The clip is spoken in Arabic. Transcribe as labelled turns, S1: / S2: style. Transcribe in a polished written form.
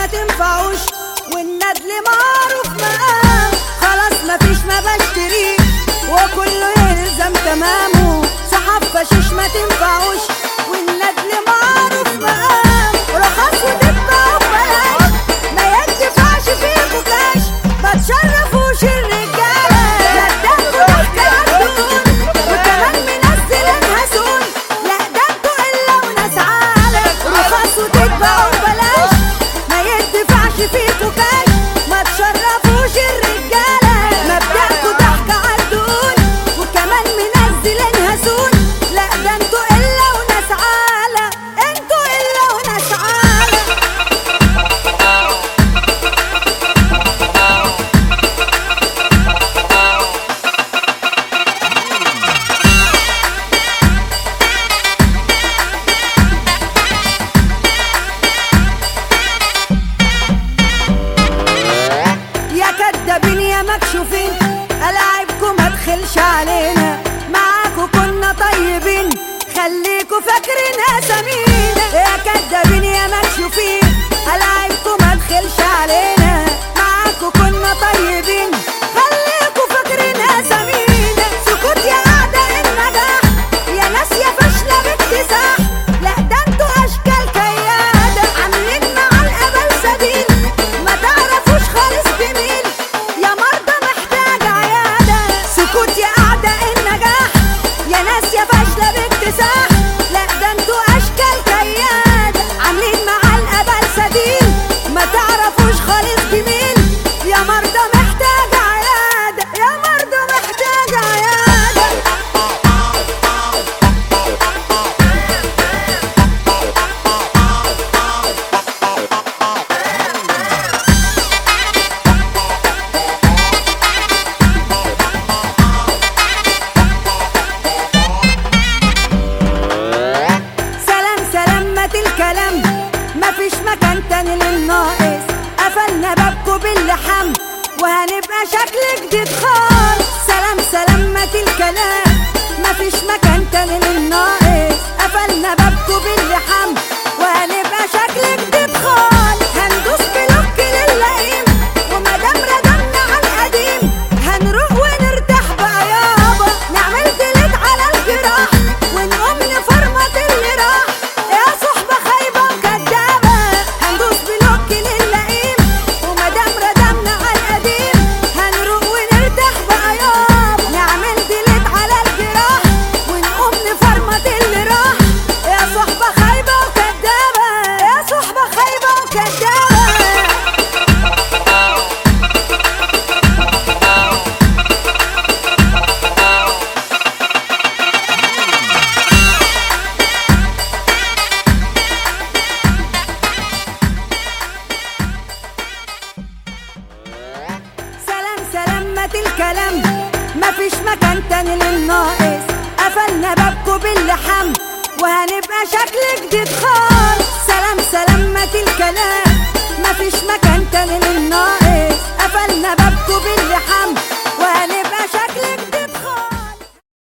S1: ما تنفعوش، والندل معروف مقام، خلاص مفيش ما بشتريه وكله يلزم تمامه. صحاب فشيش ما تنفعوش، والندل معروف مقام، رخص وتتباعوا ببلاش، ما يدفعش فيكوا كاش، ما تشرفوش الرجالة، يدهكوا ضحك عالدون وكمان منزلينها سون. لا ده انتوا إلا وناس عالم، رخص وتتباعوا ببلاش، ما يدفعش فيكوا كاش، ما تشرفوش الرجالة، مبدأكوا ضحك عالدون وكمان منزلينها سون. لا ده انتوا إلا وناس عالم، انتوا إلا وناس عالم. يا كدابين يا مكشوفين، ألاعبكم ما تخلش علينا، معاكوا كنا طيبين، خليكوا فاكرين أسامينا. يا كدابين يا مكشوفين، ألاعبكم ما تخلش علينا، معاكوا كنا طيبين، خليكوا فاكرين أسامينا. سكوت يا أعداء النجاح، يا ناس يا فاشلة باكتساح، لا ده انتوا أشكال كيادة، عاملين مع الأمل سبيل، ما تعرفوش خالص جميل، يا مرضى محتاج عيادة. سكوت يا أعداء النجاح، يا ناس يا فاشلة باكتساح، لا ده انتوا أشكال كيادة، عاملين مع الأمل سبيل، ما تعرفوش خالص جميل، يا مرضى محتاج عيادة، يا مرضى محتاج عيادة. سلام سلام مات الكلام، مفيش مكان تاني للناقص، قفلنا بابكو باللحام وهنبقى شكل جديد خالص. سلام سلام مات الكلام، مفيش مكان تاني للناقص، قفلنا بابكو باللحام وهنبقى شكل جديد خالص. هندوس بلوك للئيم، ومادام ردمنا عالقديم، هنروح ونرتاح بقى يابا، نعمل ديليت على الجراح ونقوم نفرمط اللي راح. يا صحبة خايبة وكدابة، هندوس بلوك للئيم، ومادام ردمنا عالقديم، هنروح ونرتاح بقى يابا، نعمل ديليت على الجراح ونقوم نفرمط اللي راح. يا صحبة خايبة وكدابة، يا صحبة خايبة وكدابة. سلام سلام مات الكلام، مفيش مكان تاني للناقص، قفلنا بابكو باللحام وهنبقى شكل جديد خالص. سلام سلام مات الكلام، مفيش مكان تاني للناقص،